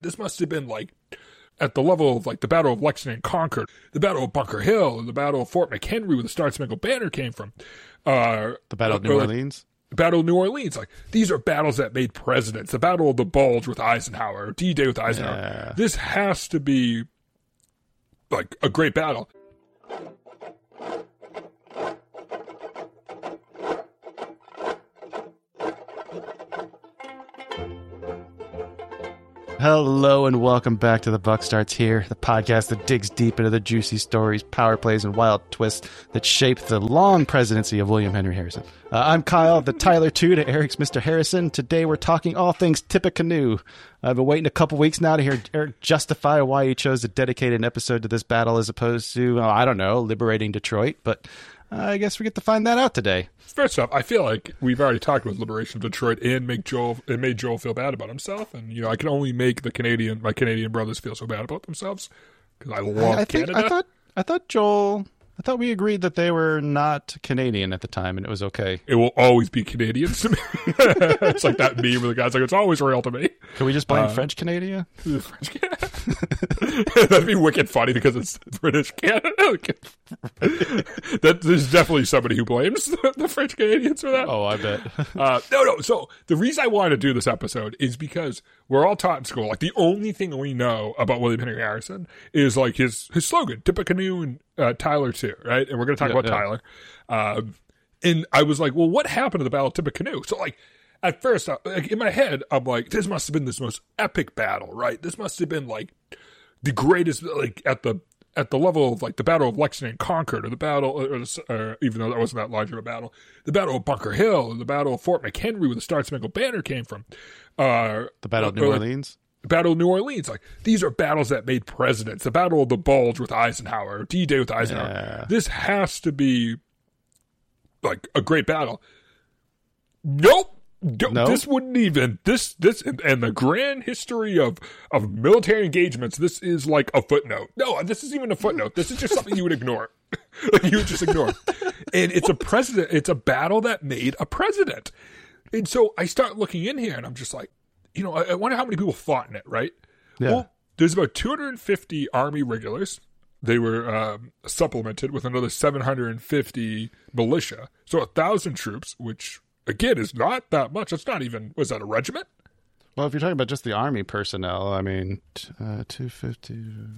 This must have been like at the level of like the Battle of Lexington and Concord, the Battle of Bunker Hill, and the Battle of Fort McHenry, where the Star Spangled Banner came from. The Battle of New Orleans? Battle of New Orleans. Like, these are battles that made presidents. The Battle of the Bulge with Eisenhower, D-Day with Eisenhower. Yeah. This has to be like a great battle. Hello and welcome back to The Buck Starts Here, the podcast that digs deep into the juicy stories, power plays, and wild twists that shaped the long presidency of William Henry Harrison. I'm Kyle, the Tyler 2 to Eric's Mr. Harrison. Today we're talking all things Tippecanoe. I've been waiting a couple weeks now to hear Eric justify why he chose to dedicate an episode to this battle as opposed to, I don't know, liberating Detroit, but I guess we get to find that out today. First off, I feel like we've already talked about liberation of Detroit and made Joel feel bad about himself, and I can only make my Canadian brothers feel so bad about themselves because I love Canada. I thought we agreed that they were not Canadian at the time, and it was okay. It will always be Canadians to me. It's like that meme where the guy's like, it's always real to me. Can we just blame French Canada? French Canada? That'd be wicked funny because it's British Canada. There's definitely somebody who blames the French Canadians for that. Oh, I bet. No. So the reason I wanted to do this episode is because we're all taught in school, like the only thing we know about William Henry Harrison is like his slogan, Tippecanoe and Tyler 2, right? And we're going to talk about Tyler. And I was like, well, what happened to the Battle of Tippecanoe? So like, at first, in my head, I'm like, this must have been this most epic battle, right? This must have been like the greatest, like at the level of like the Battle of Lexington and Concord, or the battle, or even though that wasn't that large of a battle, the Battle of Bunker Hill, and the Battle of Fort McHenry, where the Star Spangled Banner came from. The Battle of New Orleans? The Battle of New Orleans. Like, these are battles that made presidents. The Battle of the Bulge with Eisenhower, D-Day with Eisenhower. Yeah. This has to be like a great battle. Nope. No? This wouldn't even this and the grand history of military engagements. This is like a footnote. No, this isn't even a footnote. This is just something you would ignore. Like, you would just ignore. And it's a president. It's a battle that made a president. And so I start looking in here, and I'm just like, I wonder how many people fought in it, right? Yeah. Well, there's about 250 Army regulars. They were supplemented with another 750 militia. So 1,000 troops, which again is not that much. It's not even, was that a regiment? Well, if you're talking about just the Army personnel, I mean, 250,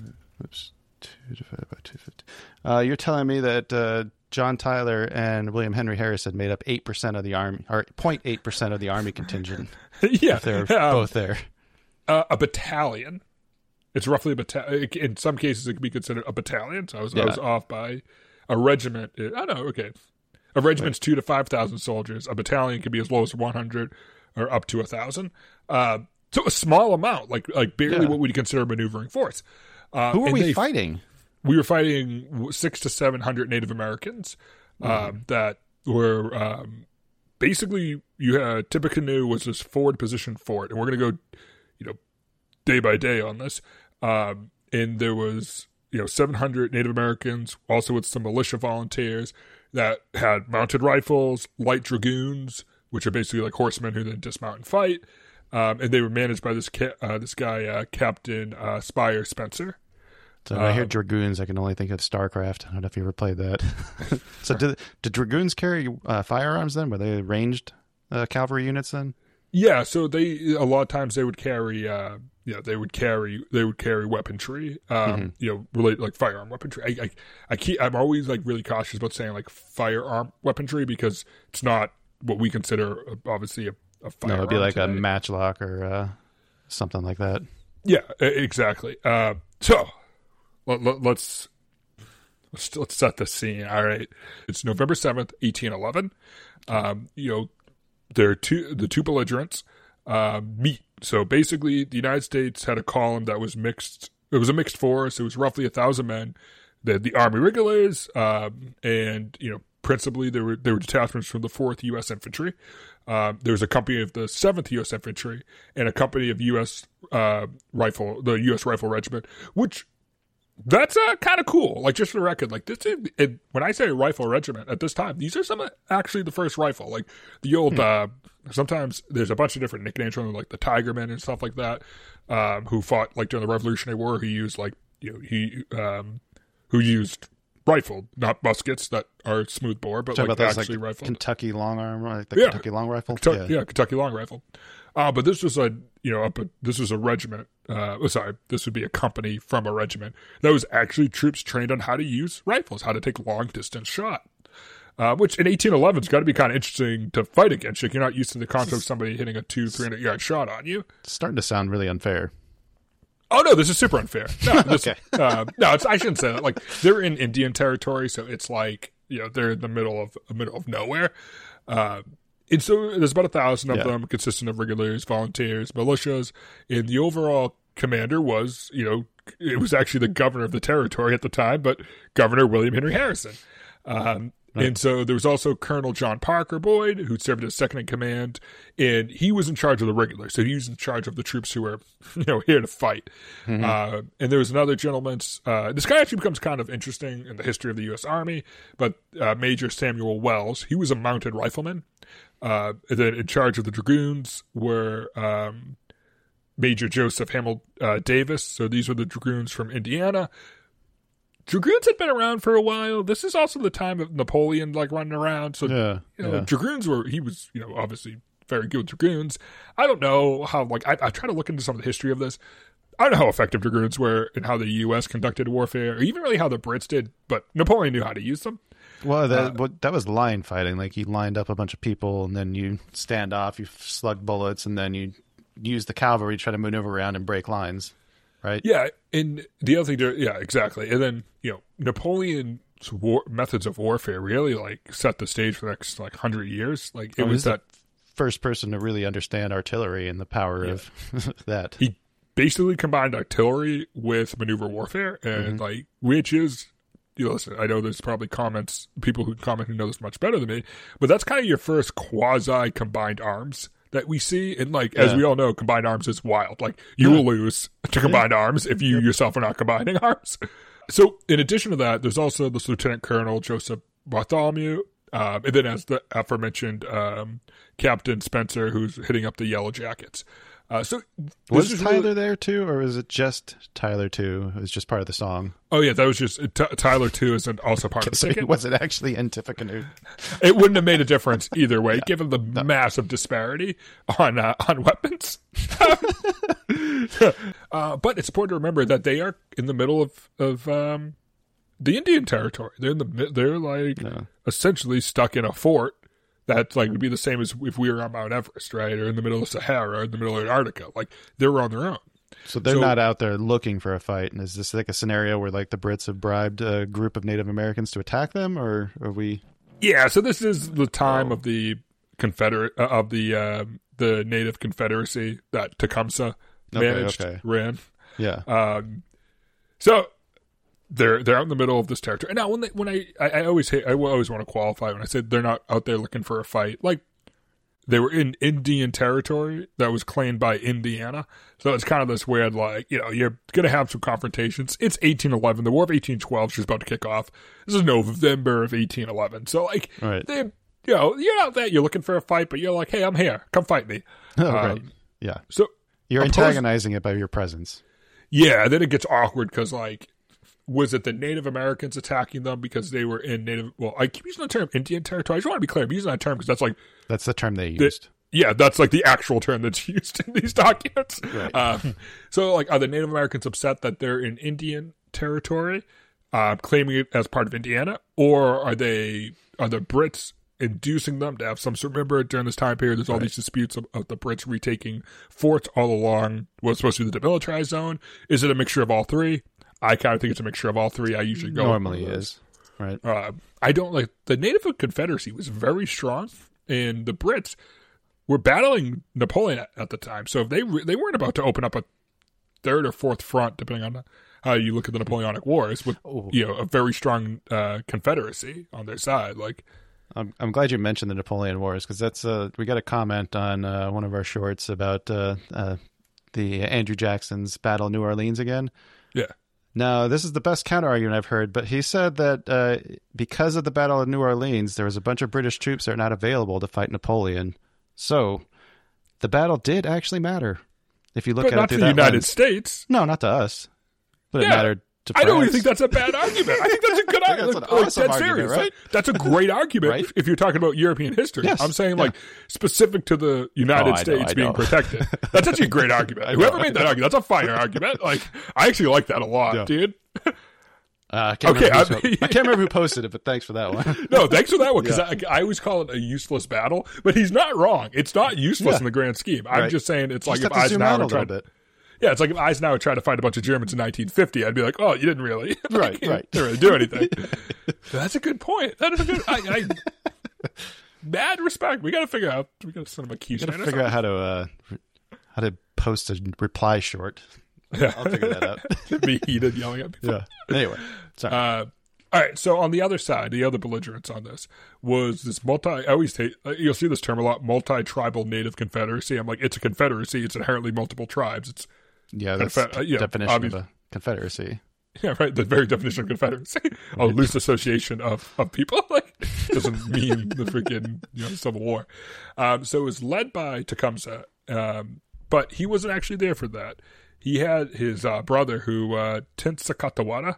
2 divided by 250. You're telling me that John Tyler and William Henry Harrison made up 8% of the Army, or 0.8% of the Army contingent. Yeah. If they're both there. A battalion. It's roughly a battalion. In some cases, it could be considered a battalion. So I was off by a regiment. I know, okay. A regiment's 2,000 to 5,000 soldiers. A battalion can be as low as 100 or up to 1,000. So a small amount, like barely what we'd consider a maneuvering force. Who were we fighting? We were fighting 600 to 700 Native Americans that were basically, you had Tippecanoe was this forward position fort, and we're going to go, day by day on this. And there was 700 Native Americans, also with some militia volunteers that had mounted rifles, light dragoons, which are basically like horsemen who then dismount and fight. And they were managed by this guy, Captain Spire Spencer. So when I hear dragoons, I can only think of StarCraft. I don't know if you ever played that. So did dragoons carry firearms then? Were they ranged cavalry units then? Yeah, so a lot of times they would carry they would carry weaponry, related like firearm weaponry. I'm always like really cautious about saying like firearm weaponry because it's not what we consider obviously a firearm. No, it'd be like today. A matchlock or something like that. Yeah, exactly. So let's set the scene. All right, it's November 7th, 1811. The two belligerents meet. So basically, the United States had a column that was mixed. It was a mixed force. It was roughly 1,000 men. They had the Army regulars, and principally there were detachments from the 4th U.S. Infantry. There was a company of the 7th U.S. Infantry and a company of the U.S. Rifle Regiment, which That's kind of cool. Like, just for the record, like, this is, when I say rifle regiment at this time, these are some of actually the first rifle. Like, the old, sometimes there's a bunch of different nicknames from like the Tigermen and stuff like that, who fought like during the Revolutionary War, who used like, who used rifle, not muskets that are smooth bore, but like actually rifle. Kentucky long arm, like the Kentucky long rifle. Kentucky long rifle. But this was this was a regiment. This would be a company from a regiment that was actually troops trained on how to use rifles, how to take long distance shot. Which in 1811 has got to be kind of interesting to fight against. Like, you're not used to the concept of somebody hitting a 200-300 yard shot on you. It's starting to sound really unfair. Oh no, this is super unfair. No, Okay. I shouldn't say that. Like, they're in Indian territory, so it's like, they're in the middle of nowhere. And so there's about 1,000 of them, consisting of regulars, volunteers, militias, and the overall commander was, it was actually the governor of the territory at the time, but Governor William Henry Harrison. And so there was also Colonel John Parker Boyd, who served as second in command, and he was in charge of the regulars. So he was in charge of the troops who were, here to fight. Mm-hmm. And there was another gentleman. This guy actually becomes kind of interesting in the history of the U.S. Army, but Major Samuel Wells, he was a mounted rifleman. And then in charge of the dragoons were Major Joseph Hamill Davis. So these were the dragoons from Indiana. Dragoons had been around for a while. This is also the time of Napoleon, like, running around. So, dragoons he was, obviously very good with dragoons. I don't know how, like, I try to look into some of the history of this. I don't know how effective dragoons were and how the U.S. conducted warfare, or even really how the Brits did, but Napoleon knew how to use them. Well, that was line fighting. Like, you lined up a bunch of people, and then you stand off, you slug bullets, and then you use the cavalry to try to maneuver around and break lines. Right. Yeah, and the other thing, exactly. And then, Napoleon's methods of warfare really, like, set the stage for the next, like, 100 years. Like, it was that first person to really understand artillery and the power of that. He basically combined artillery with maneuver warfare, and like, which is, listen, I know there's probably people who comment who know this much better than me, but that's kind of your first quasi combined arms that we see. And like, as we all know, combined arms is wild. Like, you will lose to combined arms if you yourself are not combining arms. So in addition to that, there's also this Lieutenant Colonel Joseph Bartholomew, and then as the aforementioned Captain Spencer, who's hitting up the Yellow Jackets. So was Tyler there too, or is it just Tyler 2? It was just part of the song. Oh yeah, that was just Tyler 2 isn't also part of the ticket. Was it actually in Tippecanoe? It wouldn't have made a difference either way, given the massive disparity on weapons. But it's important to remember that they are in the middle of the Indian territory. They're essentially stuck in a fort. That, like, would be the same as if we were on Mount Everest, right? Or in the middle of Sahara, or in the middle of Antarctica. Like, they're on their own. So they're not out there looking for a fight. And is this like a scenario where, like, the Brits have bribed a group of Native Americans to attack them, or are we? Yeah. So this is the time of the the Native Confederacy that Tecumseh ran. Yeah. So they're out in the middle of this territory. And now I always want to qualify when I say they're not out there looking for a fight. Like, they were in Indian territory that was claimed by Indiana. So it's kind of this weird, like, you're going to have some confrontations. It's 1811. The War of 1812 is just about to kick off. This is November of 1811. So, like, you're out there, you're looking for a fight, but you're like, hey, I'm here. Come fight me. Right. Yeah. So you're antagonizing it by your presence. Yeah. Then it gets awkward because, like, was it the Native Americans attacking them because they were in I keep using the term Indian territory. I just want to be clear. I'm using that term because that's the term they used. That's like the actual term that's used in these documents. Right. So, like, are the Native Americans upset that they're in Indian territory, claiming it as part of Indiana? Or are the Brits inducing them to have some sort? Remember, during this time period, there's all these disputes of the Brits retaking forts all along what's supposed to be the demilitarized zone. Is it a mixture of all three? I kind of think it's a mixture of all three. I usually go. Normally is. Right. I don't like the Native Confederacy was very strong, and the Brits were battling Napoleon at the time. So if they weren't about to open up a third or fourth front, depending on how you look at the Napoleonic Wars, with a very strong Confederacy on their side. Like, I'm glad you mentioned the Napoleon Wars, because that's we got a comment on one of our shorts about the Andrew Jackson's Battle of New Orleans again. Yeah. No, this is the best counter argument I've heard, but he said that because of the Battle of New Orleans, there was a bunch of British troops that are not available to fight Napoleon. So the battle did actually matter. If you look at it through the that United lens. States. No, not to us. But it mattered to France. I don't even think that's a bad argument. I think that's a good argument. That's an awesome argument, right? That's a great argument Right? if you're talking about European history. Yes. I'm saying like specific to the United States being protected. That's actually a great argument. Whoever made that argument, that's a fine argument. Like I actually like that a lot, dude. I can't remember who posted it, but thanks for that one. No, thanks for that one, because I always call it a useless battle, but he's not wrong. It's not useless in the grand scheme. I'm just saying it's like if Eisenhower tried to... Yeah, it's like if Eisenhower tried to fight a bunch of Germans in 1950, I'd be like, oh, you didn't really. Right. Didn't really do anything. That's a good point. That is a good... mad respect. We got to figure out... We got to send him a key. We got to figure out how to post a reply short. Yeah. I'll figure that out. Be heated yelling at people. Yeah. Anyway, sorry. All right. So on the other side, the other belligerents on this was this I always take. You'll see this term a lot: multi-tribal native confederacy. I'm like, it's a confederacy. It's inherently multiple tribes. It's that's the definition of a confederacy. Yeah, right. The very definition of confederacy, a loose association of people. Like doesn't mean the freaking Civil War. So it was led by Tecumseh, but he wasn't actually there for that. He had his brother who Tenskwatawa.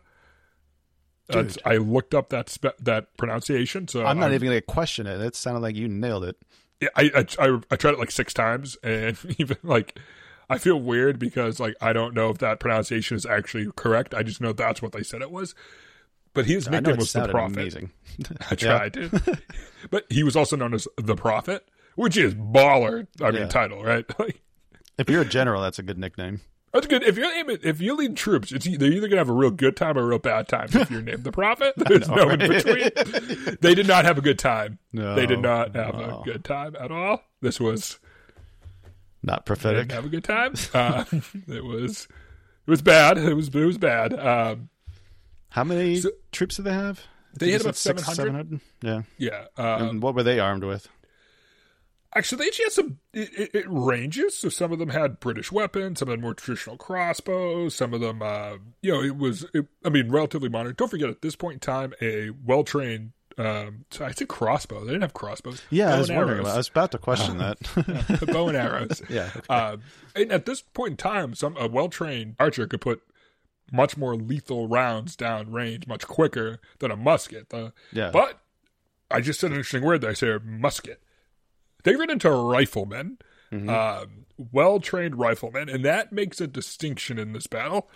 I looked up that pronunciation, so I'm not even going to question it. It sounded like you nailed it. Yeah, I tried it like 6 times, and even like I feel weird because like I don't know if that pronunciation is actually correct. I just know that's what they said it was. But his nickname was the Prophet. Amazing. I tried to, but he was also known as the Prophet, which is baller. I mean, title, right? Like, if you're a general, that's a good nickname. That's good. If you lead troops, they're either gonna have a real good time or a real bad time. If you're named the Prophet, there's no in between. They did not have a good time. No, they did not have a good time at all. This was not prophetic. They didn't have a good time. It was bad. It was bad. How many troops did they have? They had about 700. Yeah. Yeah. And what were they armed with? Actually, they actually had some. It ranges. So some of them had British weapons. Some of them more traditional crossbows. Some of them, it was. Relatively modern. Don't forget, at this point in time, a well-trained. I said crossbow. They didn't have crossbows. Yeah, I was wondering. I was about to question that. Bow and arrows. Yeah. Okay. And at this point in time, a well-trained archer could put much more lethal rounds down range much quicker than a musket. But I just said an interesting word there. I said musket. They ran into riflemen, well-trained riflemen, and that makes a distinction in this battle.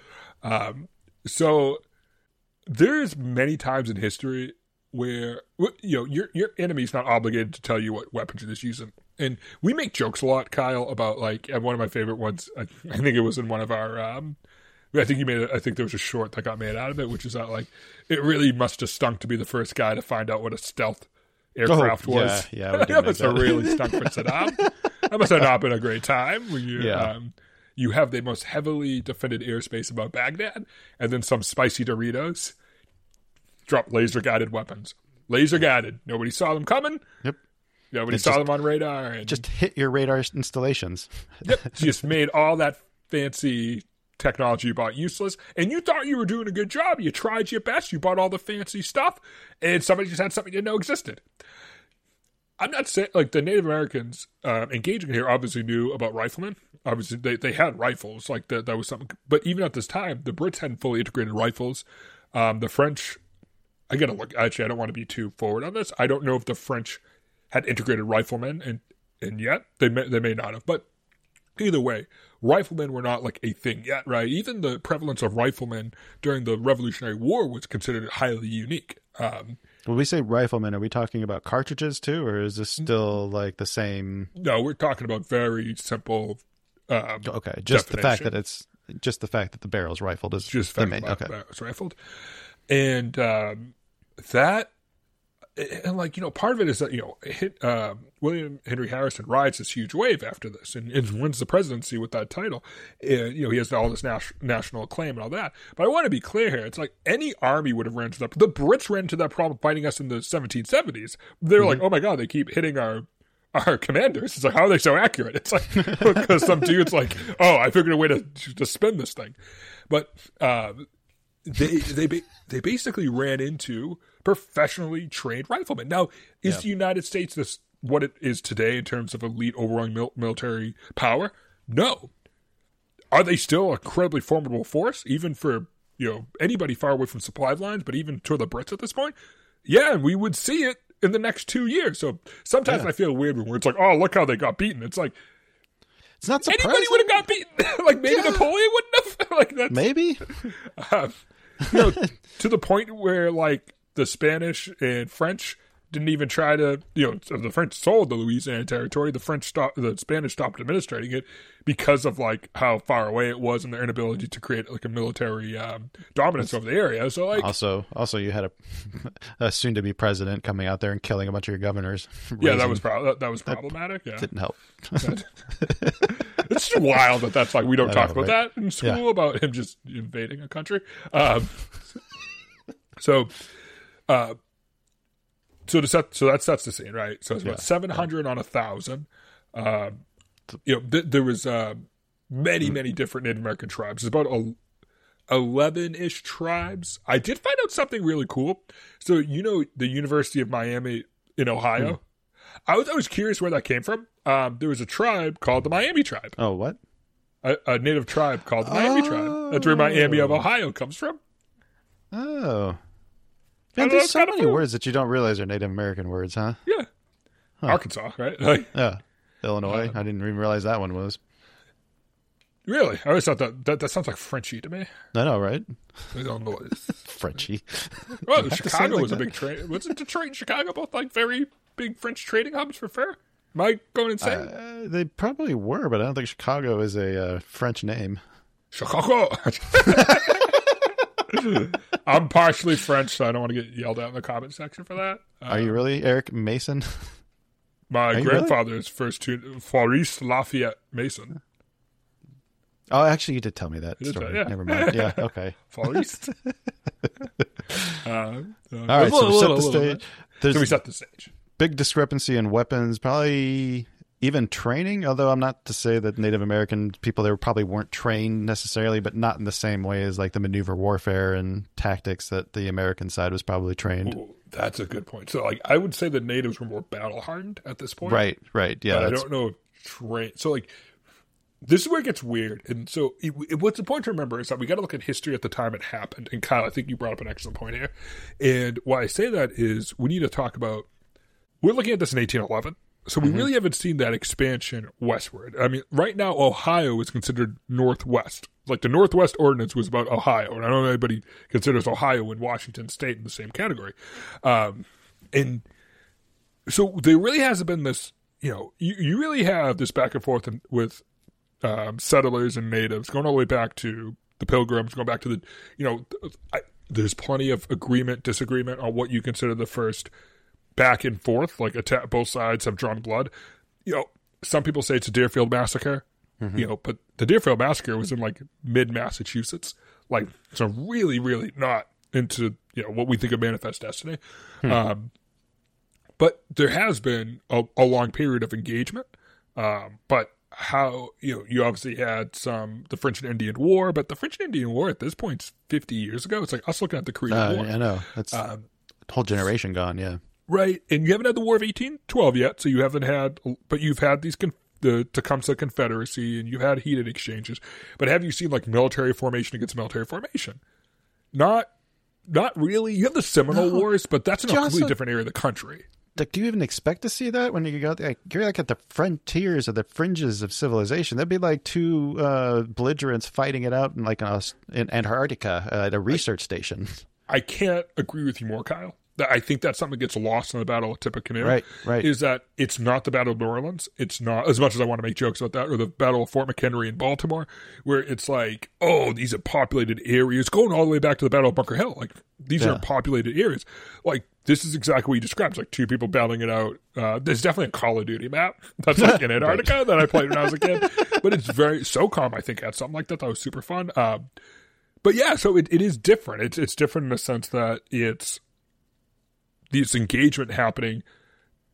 So there's many times in history where your enemy's not obligated to tell you what weapons you're using. And we make jokes a lot, Kyle, about like, and one of my favorite ones, I think it was in one of our, I think there was a short that got made out of it, which is that like, it really must have stunk to be the first guy to find out what a stealth aircraft was. Yeah, that must have really stunk for Saddam. That must have not been a great time. When you have the most heavily defended airspace about Baghdad, and then some spicy Doritos drop laser-guided weapons. Laser-guided. Nobody saw them coming. Yep. Nobody saw them on radar. And just hit your radar installations. Yep. Just made all that fancy technology you bought useless, and you thought you were doing a good job. You tried your best. You bought all the fancy stuff, and somebody just had something you didn't know existed. I'm not saying like the Native Americans engaging here obviously knew about riflemen. Obviously, they had rifles. Like that was something. But even at this time, the Brits hadn't fully integrated rifles. The French, I gotta look. Actually, I don't want to be too forward on this. I don't know if the French had integrated riflemen, and yet they may not have. But either way, riflemen were not like a thing yet, right? Even the prevalence of riflemen during the Revolutionary War was considered highly unique. When we say riflemen, are we talking about cartridges too, or is this still like the same? No, we're talking about very simple. Okay, just definition. The fact that the barrel's rifled is just the main. Okay, barrel's rifled, and that. And like, part of it is that, William Henry Harrison rides this huge wave after this and wins the presidency with that title. And, he has all this national acclaim and all that. But I want to be clear here. It's like any army would have ran into that. The Brits ran into that problem fighting us in the 1770s. They were like, oh my God, they keep hitting our commanders. It's like, how are they so accurate? It's like, because some dude's like, oh, I figured a way to spin this thing. But, they basically ran into professionally trained riflemen. Now, is the United States what it is today in terms of elite overwhelming military power? No. Are they still an incredibly formidable force, even for anybody far away from supply lines, but even to the Brits at this point? Yeah, and we would see it in the next 2 years. So sometimes I feel weird when it's like, oh, look how they got beaten. It's like, it's not surprising. Anybody would have got beaten. Like maybe Napoleon wouldn't have. Like that's maybe. To the point where like the Spanish and French didn't even try to. The French sold the Louisiana territory. The Spanish stopped administrating it because of like how far away it was and their inability to create like a military dominance over the area. So like also you had a soon-to-be president coming out there and killing a bunch of your governors. Yeah, that was problematic. Yeah, didn't help. It's just wild that's like we don't talk about that in school about him just invading a country. So that sets the scene, right? So it's about 700 on 1,000. There was many different Native American tribes. There's about 11-ish tribes. I did find out something really cool. So the University of Miami in Ohio. I was curious where that came from. There was a tribe called the Miami tribe. Oh, what? A native tribe called the Miami tribe. That's where Miami of Ohio comes from. Oh. Man, there's so many words that you don't realize are Native American words, huh? Yeah. Arkansas, right? Like, yeah. Illinois. I didn't even realize that one was. Really? I always thought that sounds like Frenchy to me. I know, right? Illinois. Frenchy. Well, Chicago was a big trade. Wasn't Detroit and Chicago both like very big French trading hubs for fur? Am I going insane? They probably were, but I don't think Chicago is a French name. Chicago. I'm partially French, so I don't want to get yelled at in the comment section for that. Are you really Eric Mason? My grandfather's first two, Maurice Lafayette Mason. Oh, actually, you did tell me that story. Yeah. Never mind. Yeah, okay. Maurice. All right, so we set the stage. So we set the stage. Big discrepancy in weapons, probably even training, although I'm not to say that Native American people there probably weren't trained necessarily, but not in the same way as like the maneuver warfare and tactics that the American side was probably trained. Ooh, that's a good point. So like I would say the natives were more battle hardened at this point. Right. Yeah. But I don't know if train. So like this is where it gets weird. And so what's important to remember is that we got to look at history at the time it happened. And Kyle, I think you brought up an excellent point here. And why I say that is we need to talk about, we're looking at this in 1811. So we really haven't seen that expansion westward. I mean, right now, Ohio is considered Northwest. Like the Northwest Ordinance was about Ohio. And I don't know anybody considers Ohio and Washington State in the same category. And so there really hasn't been this, you really have this back and forth with settlers and natives going all the way back to the Pilgrims, going back to there's plenty of agreement, disagreement on what you consider the first back and forth, like both sides have drawn blood. Some people say it's a Deerfield Massacre, but the Deerfield Massacre was in like mid-Massachusetts, like so really, really not into what we think of Manifest Destiny. But there has been a long period of engagement. But how you obviously had the French and Indian War, but the French and Indian War at this point is 50 years ago. It's like us looking at the Korean War. I know that's a whole generation gone. Yeah. Right, and you haven't had the War of 1812 yet, so you haven't had, but you've had these the Tecumseh Confederacy, and you've had heated exchanges. But have you seen like military formation against military formation? Not really. You have the Seminole Wars, but that's in a completely different area of the country. Like, do you even expect to see that when you go? You're like at the frontiers or the fringes of civilization. That'd be like two belligerents fighting it out in Antarctica at a research station. I can't agree with you more, Kyle. I think that's something that gets lost in the Battle of Tippecanoe. Right. Is that it's not the Battle of New Orleans. It's not, as much as I want to make jokes about that, or the Battle of Fort McHenry in Baltimore, where it's like, oh, these are populated areas, going all the way back to the Battle of Bunker Hill. Like, these are populated areas. Like, this is exactly what you described. It's like two people battling it out. There's definitely a Call of Duty map that's like in Antarctica that I played when I was a kid. But it's very, SOCOM, I think, had something like that. That was super fun. But yeah, so it is different. It's different in the sense that it's this engagement happening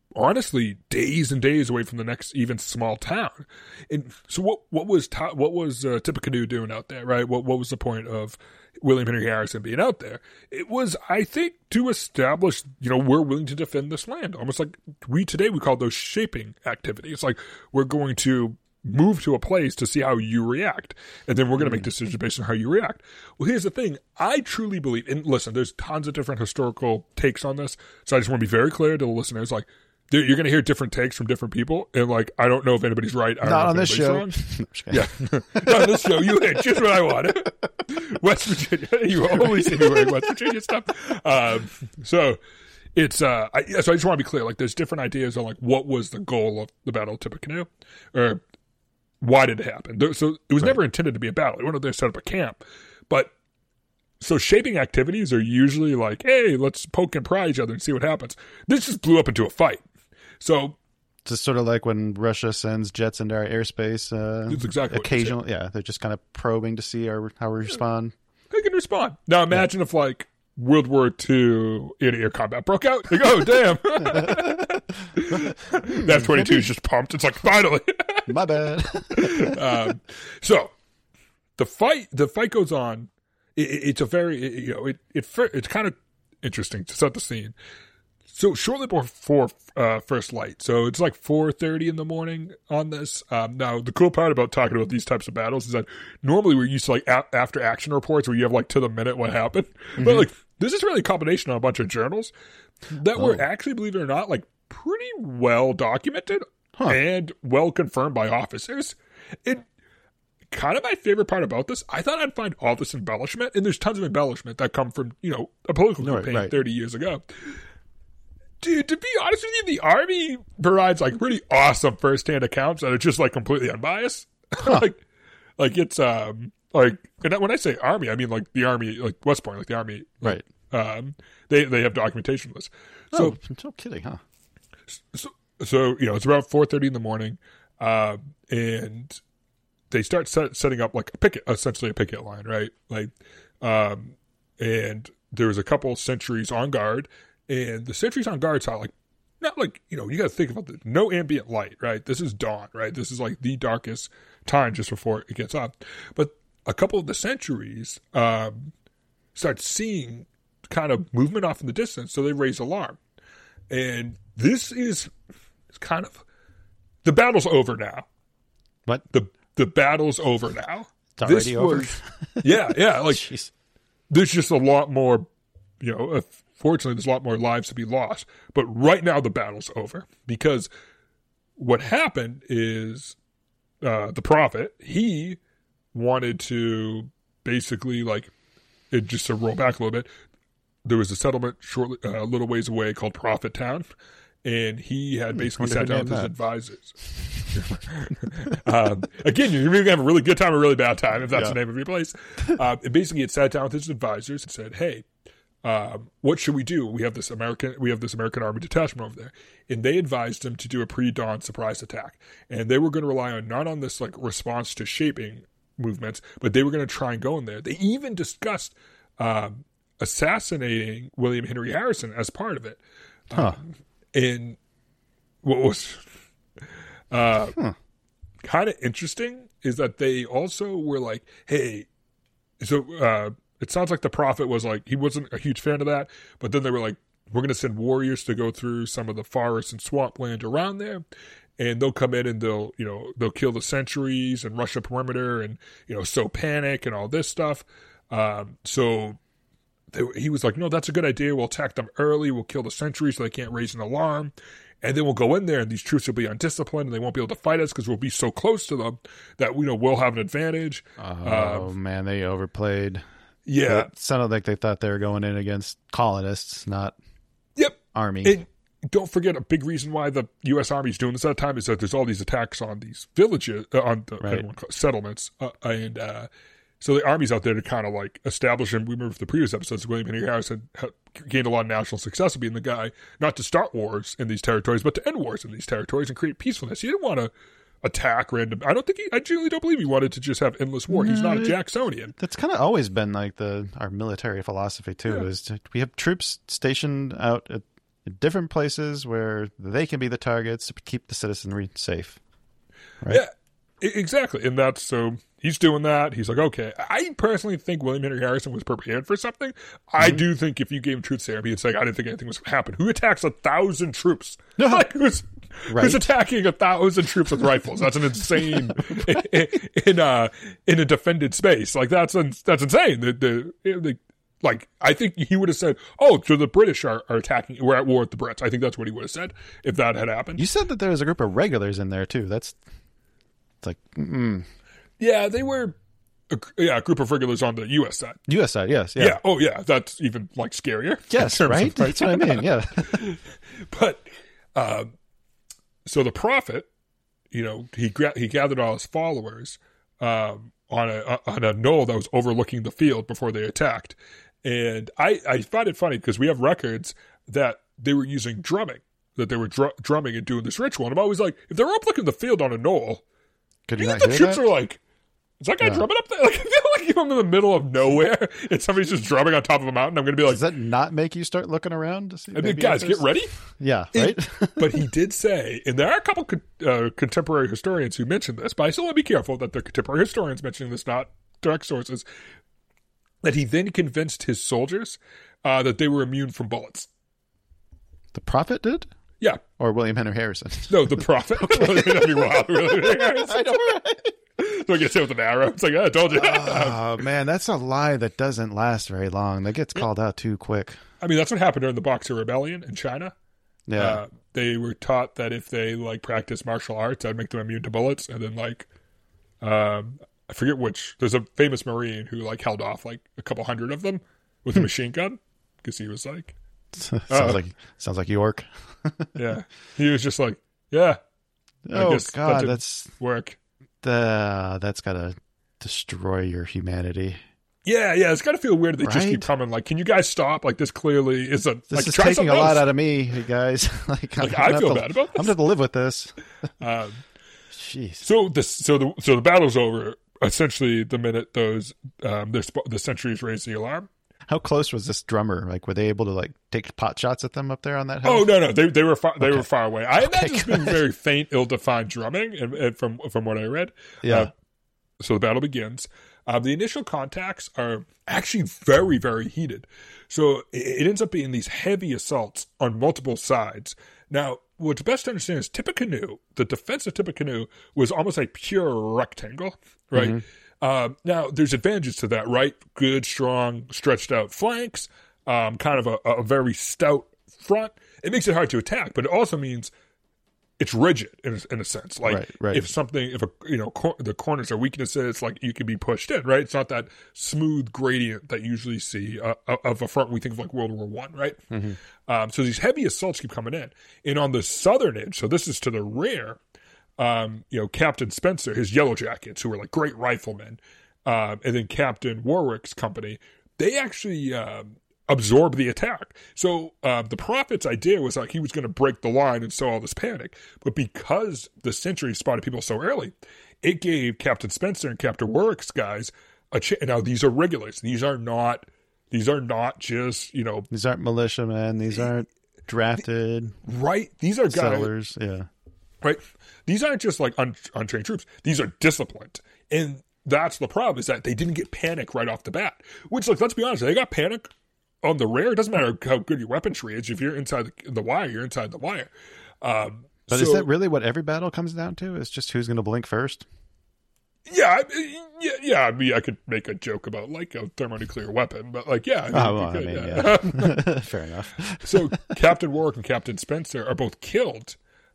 honestly days and days away from the next even small town. And so what was Tippecanoe doing out there, right? What was the point of William Henry Harrison being out there? It was, I think, to establish, we're willing to defend this land. Almost like we call those shaping activities. It's like we're going to move to a place to see how you react, and then we're going to make decisions based on how you react. Well, here's the thing. I truly believe, and listen, there's tons of different historical takes on this, so I just want to be very clear to the listeners, like, you're going to hear different takes from different people, and like, I don't know if anybody's right. I don't Not know on this show. Wrong. Yeah, not on this show. You hit just what I wanted. West Virginia. You always see me wearing West Virginia stuff. So it's so I just want to be clear. Like, there's different ideas on like what was the goal of the Battle of Tippecanoe, or why did it happen? So it was never intended to be a battle. They wanted to set up a camp, but. So shaping activities are usually like, hey, let's poke and pry each other and see what happens. This just blew up into a fight. So it's just sort of like when Russia sends jets into our airspace. That's exactly occasionally, they're just kind of probing to see how we respond. They can respond. Now imagine if like World War II air combat broke out. Like, oh damn, that 22 is just pumped. It's like finally, my bad. So the fight goes on. It's a very, it's kind of interesting to set the scene. So shortly before first light, so it's like 4:30 in the morning on this. Now, the cool part about talking about these types of battles is that normally we're used to like after action reports where you have like to the minute what happened. Mm-hmm. But like this is really a combination of a bunch of journals that were actually, believe it or not, like pretty well documented and well confirmed by officers. Kind of my favorite part about this, I thought I'd find all this embellishment, and there's tons of embellishment that come from, a political campaign 30 years ago. Dude, to be honest with you, the Army provides, like, pretty awesome first-hand accounts that are just, like, completely unbiased. like, it's, and when I say Army, I mean, like, the Army, like, West Point, like, the Army. Right. They have documentation lists. So, no kidding, huh? So it's about 4:30 in the morning, and they start setting up like essentially a picket line, right? Like, and there was a couple sentries on guard, and the sentries on guard saw like, not like, you got to think about no ambient light, right? This is dawn, right? This is like the darkest time just before it gets up. But a couple of the sentries start seeing kind of movement off in the distance, so they raise alarm. And this is kind of, the battle's over now. What? The battle's over now. It's already over. Yeah. Like, Jeez. There's just a lot more, fortunately, there's a lot more lives to be lost. But right now, the battle's over. Because what happened is the prophet, he wanted to basically, like, just to roll back a little bit, there was a settlement a little ways away called Prophet Town. And he had basically sat down with his advisors. Again, you're going to have a really good time or a really bad time if that's the name of your place. Basically, it sat down with his advisors and said, "Hey, what should we do? We have this American Army detachment over there," and they advised him to do a pre-dawn surprise attack. And they were going to rely on not on this like response to shaping movements, but they were going to try and go in there. They even discussed assassinating William Henry Harrison as part of it. And what was kind of interesting is that they also were like, hey, so it sounds like the prophet was like, he wasn't a huge fan of that, but then they were like, we're going to send warriors to go through some of the forest and swampland around there, and they'll come in and they'll kill the sentries and rush a perimeter and, sow panic and all this stuff. So he was like, no, that's a good idea. We'll attack them early. We'll kill the sentries so they can't raise an alarm. And then we'll go in there and these troops will be undisciplined and they won't be able to fight us because we'll be so close to them that, we'll have an advantage. Oh, man, they overplayed. Yeah. It sounded like they thought they were going in against colonists, not Army. And don't forget, a big reason why the U.S. Army is doing this at the time is that there's all these attacks on these villages, on the settlements. So the Army's out there to kind of like establish, and we remember from the previous episodes, William Henry Harrison gained a lot of national success of being the guy, not to start wars in these territories, but to end wars in these territories and create peacefulness. He didn't want to attack random. I genuinely don't believe he wanted to just have endless war. He's not a Jacksonian. That's kind of always been like our military philosophy too. Is we have troops stationed out in different places where they can be the targets to keep the citizenry safe. Right? Yeah, exactly. And that's so he's doing that. He's like, okay. I personally think William Henry Harrison was prepared for something. I do think if you gave him truth serum, he'd say, I didn't think anything was going to happen. Who attacks 1,000 troops? Like, who's attacking 1,000 troops with rifles? That's an insane in a defended space. Like that's insane. Like, I think he would have said, oh, so the British are attacking. We're at war with the Brits. I think that's what he would have said if that had happened. You said that there was a group of regulars in there, too. It's like, Yeah, they were a group of regulars on the U.S. side. U.S. side, yes. Yeah. Yeah. Oh, yeah. That's even, like, scarier. Yes, right? That's what I mean, yeah. But, so the prophet, you know, he gathered all his followers on a knoll that was overlooking the field before they attacked. And I find it funny because we have records that they were using drumming, that they were drumming and doing this ritual. And I'm always like, if they're overlooking the field on a knoll, could you you think not the hear troops that? are like, is that guy drumming up there? Like, I feel like I'm in the middle of nowhere and somebody's just drumming on top of a mountain. I'm going to be like, does that not make you start looking around to see? I mean, guys, get ready. Yeah, right? But he did say, and there are a couple contemporary historians who mentioned this, but I still want to be careful that they're contemporary historians mentioning this, not direct sources, that he then convinced his soldiers that they were immune from bullets. The prophet did? Yeah. Or William Henry Harrison? No, the prophet. That'd be wild. I know, right? So I get hit with an arrow. It's like, I told you. Oh, man, that's a lie that doesn't last very long. That gets called out too quick. I mean, that's what happened during the Boxer Rebellion in China. Yeah. They were taught that if they, like, practice martial arts, that would make them immune to bullets. And then, like, I forget which. There's a famous Marine who, like, held off, like, a couple hundred of them with a machine gun because he was like... sounds like York. Yeah. He was just like, yeah. Oh, God, that's... work. That's got to destroy your humanity. Yeah, it's got to feel weird that they just Right? keep coming. Like, can you guys stop? Like, this clearly is a... This like, is try taking something a lot else. out of me, you guys. Like I feel bad about this. I'm going to live with this. Jeez. So the battle's over. Essentially, the minute the sentries raised the alarm. How close was this drummer? Like, were they able to like take pot shots at them up there on that hill? Oh no, they were far away. I imagine it's been very faint, ill-defined drumming, and from what I read. Yeah. So the battle begins. The initial contacts are actually very, very heated. So it ends up being these heavy assaults on multiple sides. Now, what's best to understand is Tippecanoe, the defense of Tippecanoe was almost a pure rectangle, right? Mm-hmm. Now, there's advantages to that, right? Good, strong, stretched out flanks, kind of a very stout front. It makes it hard to attack, but it also means it's rigid in a sense. Like right. if the corners are weaknesses, like you can be pushed in, right? It's not that smooth gradient that you usually see of a front. We think of like World War I, right? Mm-hmm. So these heavy assaults keep coming in, and on the southern edge, so this is to the rear. Captain Spencer, his Yellow Jackets, who were like great riflemen, and then Captain Warwick's company, they actually absorb the attack. So the prophet's idea was like he was going to break the line and sow all this panic. But because the sentry spotted people so early, it gave Captain Spencer and Captain Warwick's guys a chance. Now, these are regulars. These are not just, These aren't militiamen. These aren't drafted. Right. These are guys. Settlers, yeah. Right. These aren't just like untrained troops. These are disciplined. And that's the problem, is that they didn't get panic right off the bat. Which, like, let's be honest, they got panic on the rear. It doesn't matter how good your weaponry is. If you're inside the wire, you're inside the wire. But is that really what every battle comes down to? It's just who's going to blink first? Yeah. I mean, I could make a joke about like a thermonuclear weapon, but like, yeah. Yeah. Fair enough. So Captain Warwick and Captain Spencer are both killed.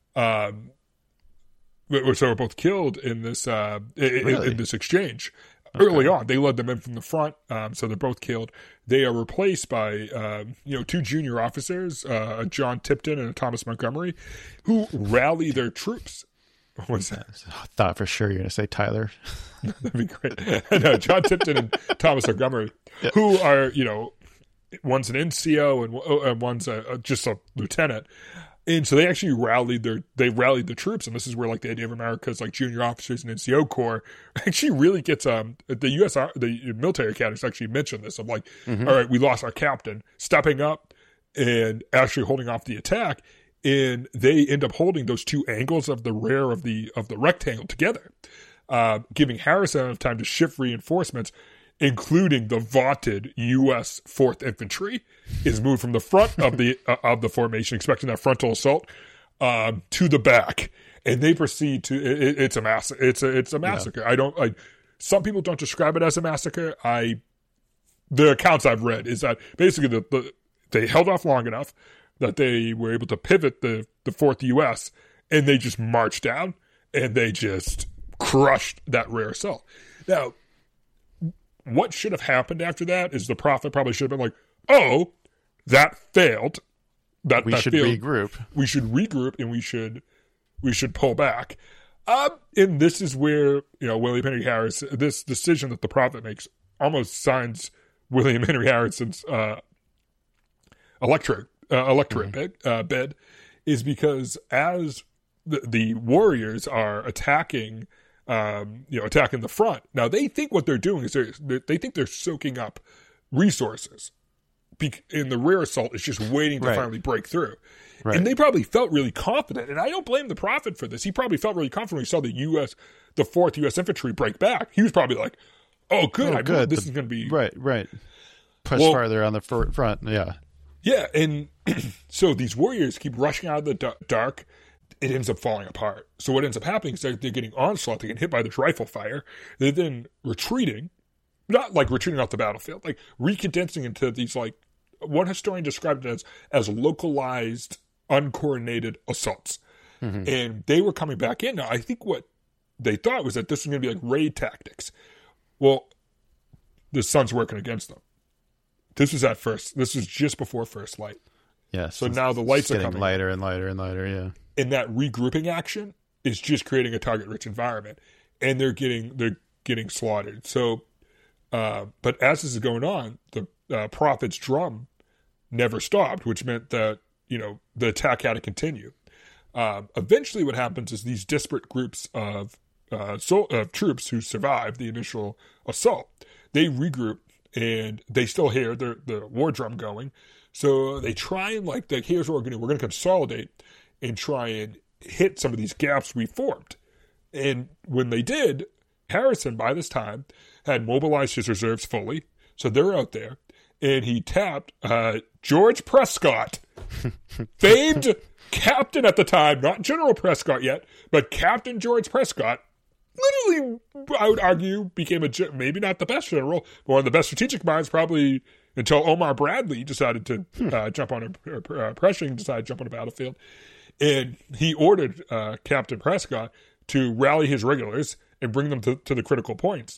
So are both killed in this in this exchange. Okay. Early on, they led them in from the front, so they're both killed. They are replaced by two junior officers, John Tipton and Thomas Montgomery, who rally their troops. What was that? I thought for sure you're going to say Tyler. That'd be great. No, John Tipton and Thomas Montgomery, who are one's an NCO and one's just a lieutenant. And so they actually rallied the troops, and this is where like the idea of America's like junior officers and NCO Corps actually really gets the military academies actually mentioned this of like, all right, we lost our captain, stepping up and actually holding off the attack. And they end up holding those two angles of the rear of the rectangle together, giving Harrison enough time to shift reinforcements, including the vaunted U.S. 4th Infantry, is moved from the front of the formation, expecting that frontal assault, to the back, and they proceed to. It's a massacre. It's a massacre. Yeah. Some people don't describe it as a massacre. The accounts I've read is that basically they held off long enough that they were able to pivot the 4th U.S., and they just marched down, and they just crushed that rear assault. Now, what should have happened after that is the Prophet probably should have been like, oh, that failed. We should regroup. We should regroup, and we should pull back. And this is where, William Henry Harrison, this decision that the Prophet makes almost signs William Henry Harrison's electorate bid, is because as the warriors are attacking, attacking the front. Now they think what they're doing is they think they're soaking up resources, and the rear assault is just waiting to finally break through. Right. And they probably felt really confident, and I don't blame the Prophet for this. He probably felt really confident when he saw the 4th U.S. Infantry break back. He was probably like, "Oh, good, good. This is going to be right." Push farther on the front, yeah. Yeah, and so these warriors keep rushing out of the dark. It ends up falling apart. So what ends up happening is they're getting onslaught. They get hit by this rifle fire. They're then retreating, not like retreating off the battlefield, like recondensing into these, like, one historian described it as localized, uncoordinated assaults. Mm-hmm. And they were coming back in. Now, I think what they thought was that this was going to be like raid tactics. Well, the sun's working against them. This was just before first light. Yeah. So now the lights are coming lighter and lighter and lighter, yeah. And that regrouping action is just creating a target-rich environment. And they're getting slaughtered. So, but as this is going on, the Prophet's drum never stopped, which meant that, the attack had to continue. Eventually what happens is these disparate groups of troops who survived the initial assault, they regroup, and they still hear the war drum going. So they try and here's what we're going to consolidate and try and hit some of these gaps we formed. And when they did, Harrison, by this time, had mobilized his reserves fully. So they're out there. And he tapped George Prescott, famed captain at the time, not General Prescott yet, but Captain George Prescott, literally, I would argue, became maybe not the best general, but one of the best strategic minds, probably until Omar Bradley decided to jump on Pershing decided to jump on a battlefield. And he ordered Captain Prescott to rally his regulars and bring them to the critical points.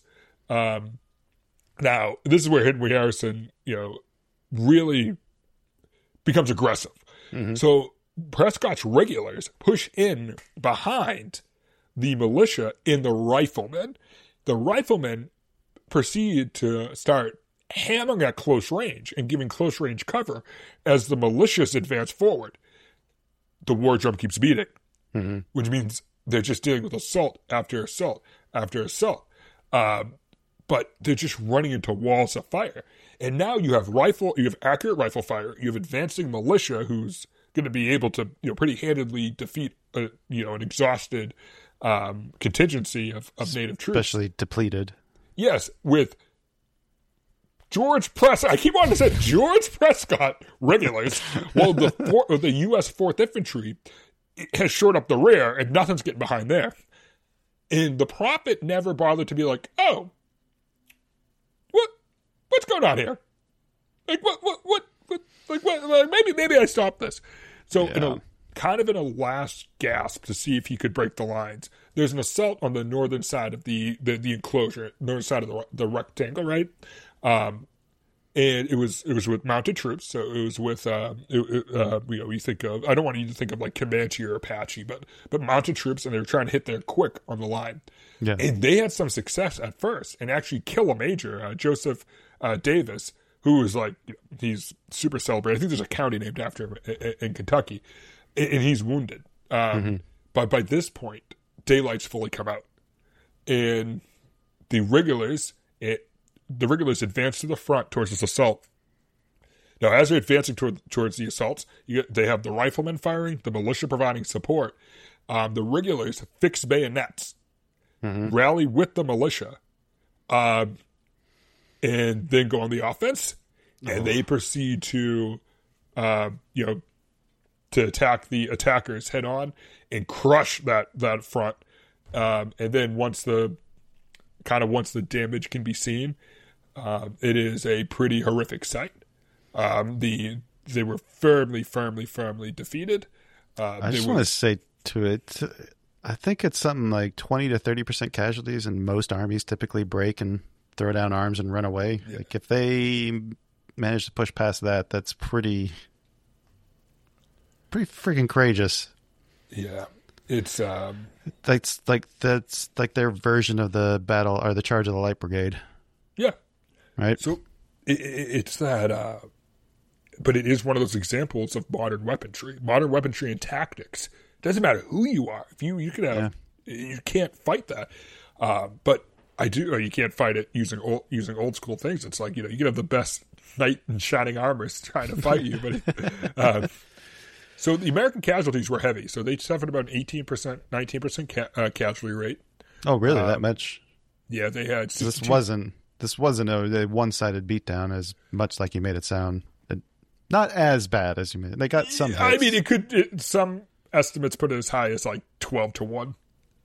Now, this is where Henry Harrison, really becomes aggressive. Mm-hmm. So Prescott's regulars push in behind the militia and the riflemen. The riflemen proceed to start hammering at close range and giving close range cover as the militias advance forward. The war drum keeps beating, mm-hmm. which means they're just dealing with assault after assault after assault. But they're just running into walls of fire. And now you have accurate rifle fire, you have advancing militia who's going to be able to, pretty handedly defeat, an exhausted contingency of native troops. Especially depleted. Yes, with George Prescott. I keep wanting to say George Prescott regulars, while the U.S. 4th Infantry has shored up the rear and nothing's getting behind there. And the Prophet never bothered to be like, oh, what's going on here? Maybe I stopped this. So, in a last gasp to see if he could break the lines, there's an assault on the northern side of the enclosure, northern side of the rectangle, right? And it was with mounted troops. So it was with you think of, I don't want you to think of like Comanche or Apache, but mounted troops, and they were trying to hit there quick on the line. Yeah. And they had some success at first and actually kill a major, Joseph Davis, who was he's super celebrated. I think there's a county named after him in Kentucky, and he's wounded. Mm-hmm. But by this point, daylight's fully come out, and the regulars advance to the front towards this assault. Now, as they're advancing towards the assaults, they have the riflemen firing, the militia providing support. The regulars fix bayonets, rally with the militia, and then go on the offense. And they proceed to, to attack the attackers head on and crush that front. And then once the damage can be seen, it is a pretty horrific sight. They were firmly defeated. I just want to say to it, I think it's something like 20 to 30% casualties, and most armies typically break and throw down arms and run away. Yeah. Like if they manage to push past that, that's pretty freaking courageous. Yeah, it's that's like their version of the battle or the Charge of the Light Brigade. Yeah, right. So it's that. But it is one of those examples of modern weaponry and tactics. It doesn't matter who you are. If you can have, you can't fight that. But you can't fight it using old school things. It's like, you can have the best knight in shining armor trying to fight you. But so the American casualties were heavy. So they suffered about an 19% casualty rate. Oh, really? That much? Yeah, they had. This wasn't a one-sided beatdown as much like you made it sound. Not as bad as you made it. They got some hits. I mean, some estimates put it as high as like 12-1.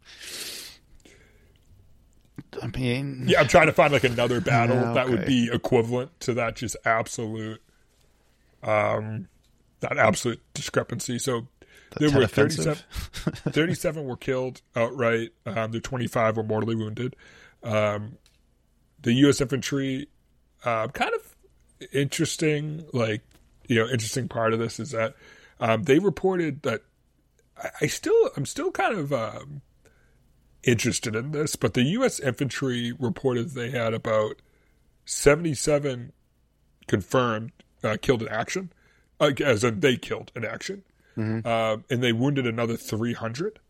I mean, yeah, I'm trying to find like another battle that would be equivalent to that. Just absolute, that absolute discrepancy. So there were 37 were killed outright. The 25 were mortally wounded. The U.S. infantry, kind of interesting, interesting part of this is that they reported that I'm still kind of interested in this, but the U.S. infantry reported they had about 77 confirmed killed in action, as in they killed in action, and they wounded another 300.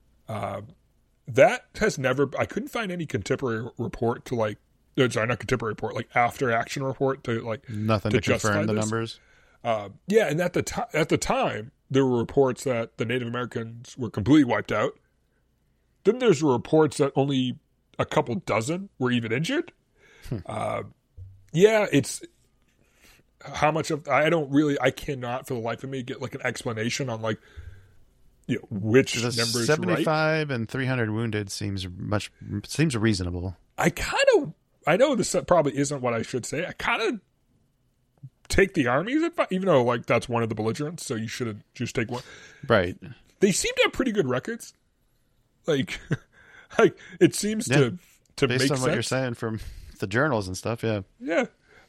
That has never. I couldn't find any contemporary report to like. Sorry, not contemporary report, like after action report to like nothing to confirm the numbers. Yeah, and at the time there were reports that the Native Americans were completely wiped out. Then there's reports that only a couple dozen were even injured. Yeah, it's how much of I cannot for the life of me get like an explanation on like which the numbers 75 and 300 wounded seems reasonable. I know this probably isn't what I should say. I kind of take the Army's advice, even though like that's one of the belligerents, so you should just take one. Right. They seem to have pretty good records. Like it seems to based make sense. Based on what you're saying from the journals and stuff, yeah. Yeah.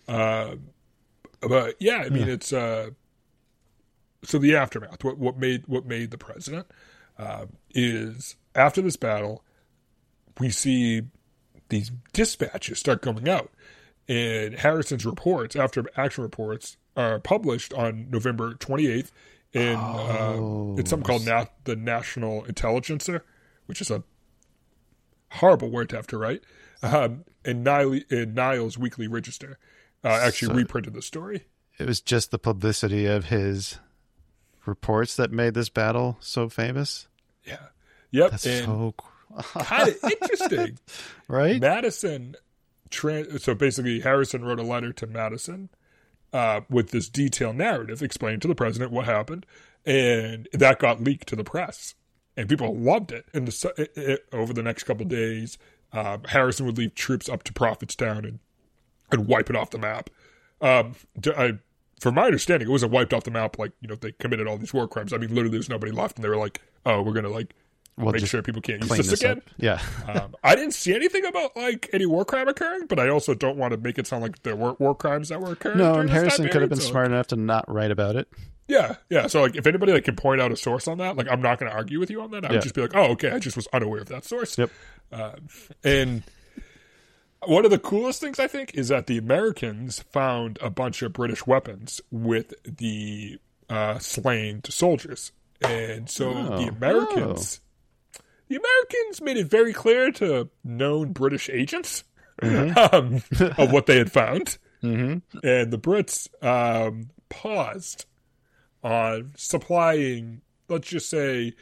But yeah, I mean it's so the aftermath. What made the president is after this battle, we see these dispatches start coming out, and Harrison's reports, after action reports, are published on November 28th in it's something called the National Intelligencer, which is a horrible word to have to write, and Niles Weekly Register actually reprinted the story. It was just the publicity of his reports that made this battle so famous. Yeah. Yep. That's so kind of interesting. Right? Madison, so basically Harrison wrote a letter to Madison with this detailed narrative explaining to the president what happened, and that got leaked to the press, and people loved it. And over the next couple of days, Harrison would lead troops up to Prophetstown and wipe it off the map. From my understanding, it wasn't wiped off the map like, they committed all these war crimes. I mean, literally there's nobody left, and they were like, oh, we're going to make sure people can't use this again. Yeah. I didn't see anything about any war crime occurring, but I also don't want to make it sound like there weren't war crimes that were occurring. No, and Harrison could have been smart enough to not write about it. Yeah, yeah. So if anybody can point out a source on that, I'm not going to argue with you on that. I would just be like, oh, okay, I just was unaware of that source. Yep. And one of the coolest things I think is that the Americans found a bunch of British weapons with the slain soldiers, and so the Americans made it very clear to known British agents of what they had found. And the Brits paused on supplying, let's just say,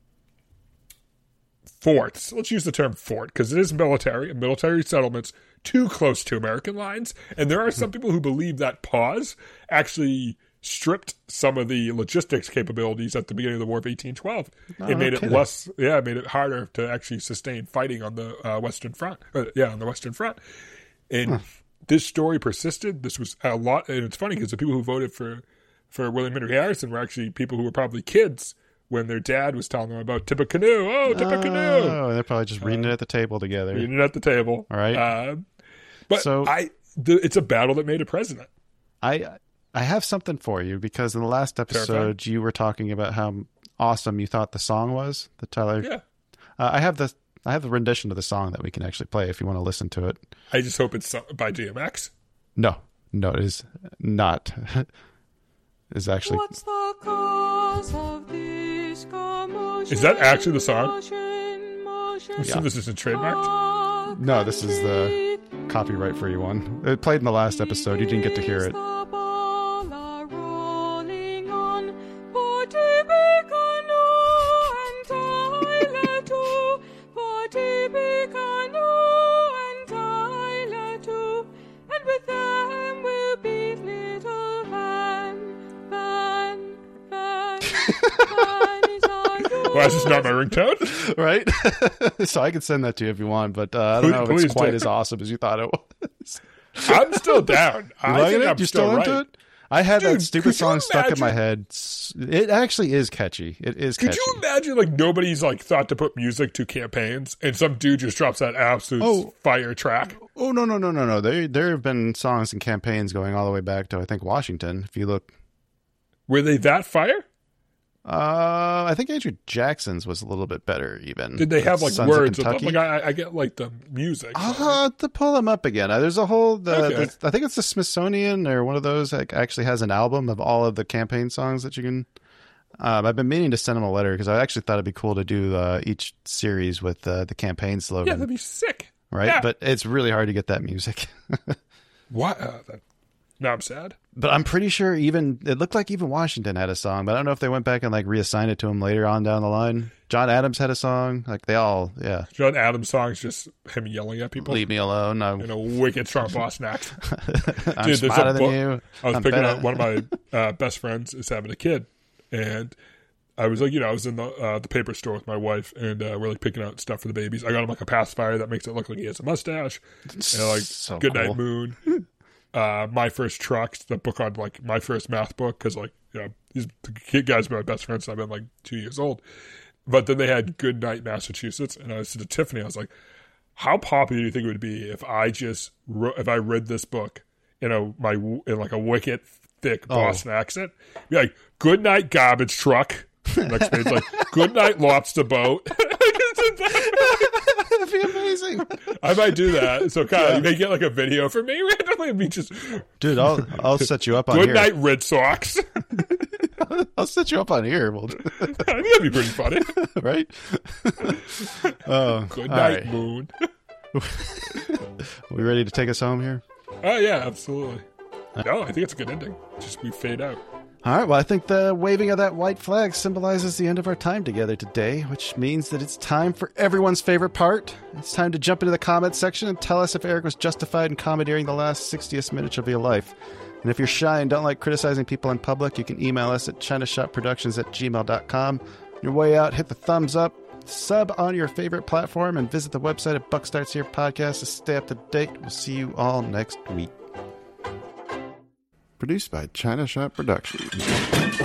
forts. Let's use the term fort because it is military and military settlements too close to American lines. And there are some people who believe that pause actually stripped some of the logistics capabilities at the beginning of the War of 1812. It made it less, it made it harder to actually sustain fighting on the Western Front. On the Western Front. And this story persisted. This was a lot, and it's funny because the people who voted for William Henry Harrison were actually people who were probably kids when their dad was telling them about Tippecanoe. Oh, Tippecanoe! Oh, they're probably just reading it at the table together. Reading it at the table. All right. It's a battle that made a president. I have something for you because in the last episode you were talking about how awesome you thought the song was. The Tyler. Yeah. I have the rendition of the song that we can actually play if you want to listen to it. I just hope it's by DMX. No, it is not. It's actually. What's the cause of this commotion? Is that actually the song? Motion, So this isn't trademarked? No, this is the copyright-free one. It played in the last episode. You didn't get to hear it. Well, that's just not my ringtone. Right? So I could send that to you if you want, but I don't know if it's quite as awesome as you thought it was. I'm still down. I think I'm you still into right. it? I had that Dude, stupid could you song stuck in my imagine- head. It actually is catchy. It is Could catchy. you imagine, like, nobody's, like, thought to put music to campaigns, and some dude just drops that absolute fire track? Oh, no. There have been songs and campaigns going all the way back to, I think, Washington. If you look. Were they that fire? I think Andrew Jackson's was a little bit better, even. Did they have, like, Sons of words? Kentucky? Like, I get, like, the music. To pull them up again. There's a whole, Okay. I think it's the Smithsonian or one of those that actually has an album of all of the campaign songs that you can. I've been meaning to send them a letter because I actually thought it'd be cool to do each series with the campaign slogan. Yeah, that'd be sick. Right? Yeah. But it's really hard to get that music. What? Now I'm sad. But I'm pretty sure it looked like even Washington had a song, but I don't know if they went back and like reassigned it to him later on down the line. John Adams had a song. Like they all, yeah. John Adams' song's just him yelling at people. Leave me alone. In a wicked strong Boston accent. I'm Dude, there's smarter a than book. you. I was I'm picking better. up one of my best friends is having a kid, and I was like, I was in the paper store with my wife, and we're like picking out stuff for the babies. I got him like a pacifier that makes it look like he has a mustache, and like So Goodnight cool. Moon, My First Truck, the book on like my first math book, because like the kid guy's been my best friend since I've been like 2 years old. But then they had Goodnight Massachusetts, and I said to Tiffany, I was like, how popular do you think it would be if I just if I read this book in like a wicked thick Boston accent? Be like, good night garbage truck. Next page like, good night lobster boat. That'd be amazing. I might do that. So Kyle, you may get like a video from me randomly of me just, Dude, I'll set you up on good here. night Red Sox. I'll set you up on here. I think that'd be pretty funny. Right? Oh, Good all night right. Moon. We ready to take us home here? Oh yeah, absolutely. No, I think it's a good ending. Just we fade out. All right, well, I think the waving of that white flag symbolizes the end of our time together today, which means that it's time for everyone's favorite part. It's time to jump into the comments section and tell us if Eric was justified in commandeering the last 60th minute of your life. And if you're shy and don't like criticizing people in public, you can email us at ChinaShopProductions@gmail.com. On your way out, hit the thumbs up, sub on your favorite platform, and visit the website at Buck Starts Here Podcast to stay up to date. We'll see you all next week. Produced by China Shop Productions.